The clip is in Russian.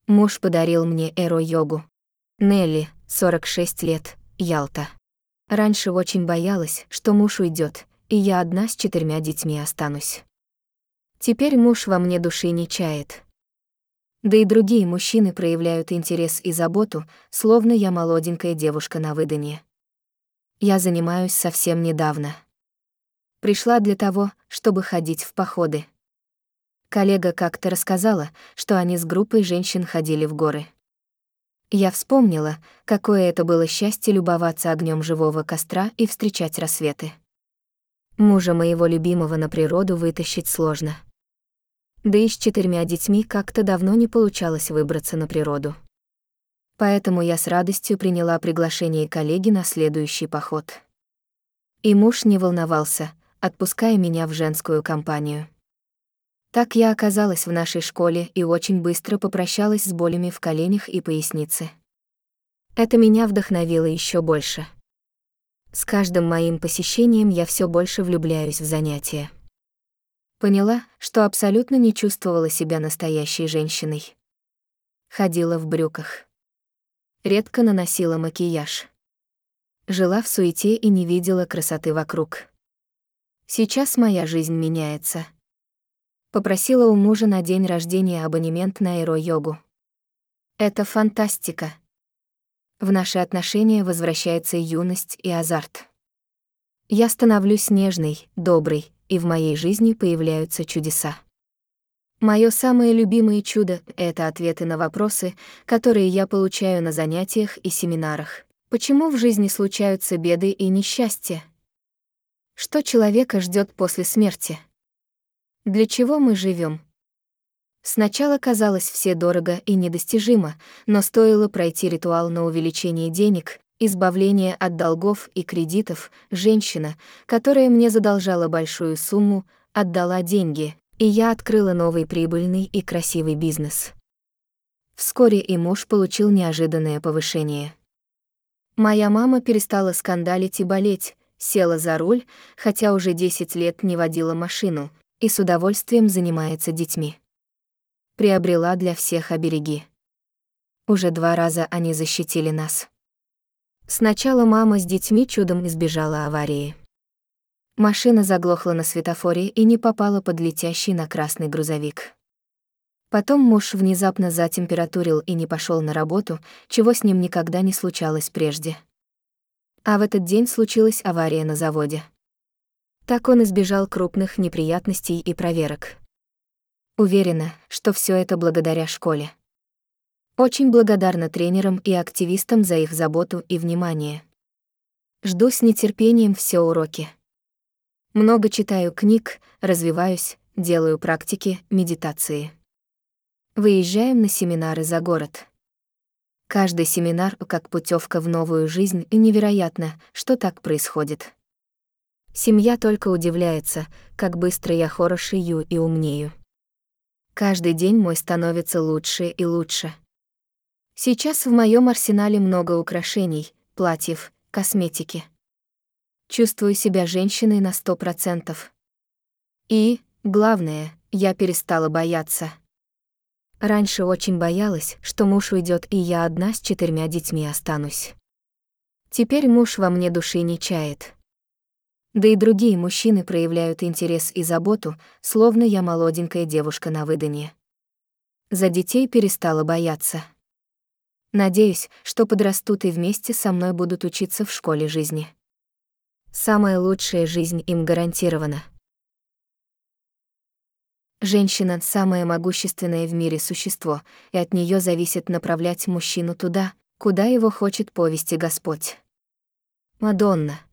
Муж подарил мне эро-йогу. Нелли, 46 лет, Ялта. Раньше очень боялась, что муж уйдет, и я одна с 4 детьми останусь. Теперь муж во мне души не чает. Да и другие мужчины проявляют интерес и заботу, словно я молоденькая девушка на выданье. Я занимаюсь совсем недавно. Пришла для того, чтобы ходить в походы. Коллега как-то рассказала, что они с группой женщин ходили в горы. Я вспомнила, какое это было счастье любоваться огнем живого костра и встречать рассветы. Мужа моего любимого на природу вытащить сложно. Да и с 4 детьми как-то давно не получалось выбраться на природу. Поэтому я с радостью приняла приглашение коллеги на следующий поход. И муж не волновался, отпуская меня в женскую компанию. Так я оказалась в нашей школе и очень быстро попрощалась с болями в коленях и пояснице. Это меня вдохновило еще больше. С каждым моим посещением я все больше влюбляюсь в занятия. Поняла, что абсолютно не чувствовала себя настоящей женщиной. Ходила в брюках. Редко наносила макияж. Жила в суете и не видела красоты вокруг. Сейчас моя жизнь меняется. Попросила у мужа на день рождения абонемент на эро-йогу. Это фантастика. В наши отношения возвращается юность и азарт. Я становлюсь нежной, доброй, и в моей жизни появляются чудеса. Моё самое любимое чудо — это ответы на вопросы, которые я получаю на занятиях и семинарах. Почему в жизни случаются беды и несчастья? Что человека ждёт после смерти? Для чего мы живём? Сначала казалось все дорого и недостижимо, но стоило пройти ритуал на увеличение денег, избавление от долгов и кредитов, женщина, которая мне задолжала большую сумму, отдала деньги, и я открыла новый прибыльный и красивый бизнес. Вскоре и муж получил неожиданное повышение. Моя мама перестала скандалить и болеть, села за руль, хотя уже 10 лет не водила машину, и с удовольствием занимается детьми. Приобрела для всех обереги. Уже 2 раза они защитили нас. Сначала мама с детьми чудом избежала аварии. Машина заглохла на светофоре и не попала под летящий на красный грузовик. Потом муж внезапно затемпературил и не пошел на работу, чего с ним никогда не случалось прежде. А в этот день случилась авария на заводе. Так он избежал крупных неприятностей и проверок. Уверена, что все это благодаря школе. Очень благодарна тренерам и активистам за их заботу и внимание. Жду с нетерпением все уроки. Много читаю книг, развиваюсь, делаю практики, медитации. Выезжаем на семинары за город. Каждый семинар как путевка в новую жизнь, и невероятно, что так происходит. Семья только удивляется, как быстро я хорошею и умнею. Каждый день мой становится лучше и лучше. Сейчас в моем арсенале много украшений, платьев, косметики. Чувствую себя женщиной на 100%. И, главное, я перестала бояться. Раньше очень боялась, что муж уйдет, и я одна с 4 детьми останусь. Теперь муж во мне души не чает. Да и другие мужчины проявляют интерес и заботу, словно я молоденькая девушка на выданье. За детей перестала бояться. Надеюсь, что подрастут и вместе со мной будут учиться в школе жизни. Самая лучшая жизнь им гарантирована. Женщина — самое могущественное в мире существо, и от нее зависит направлять мужчину туда, куда его хочет повести Господь. Мадонна.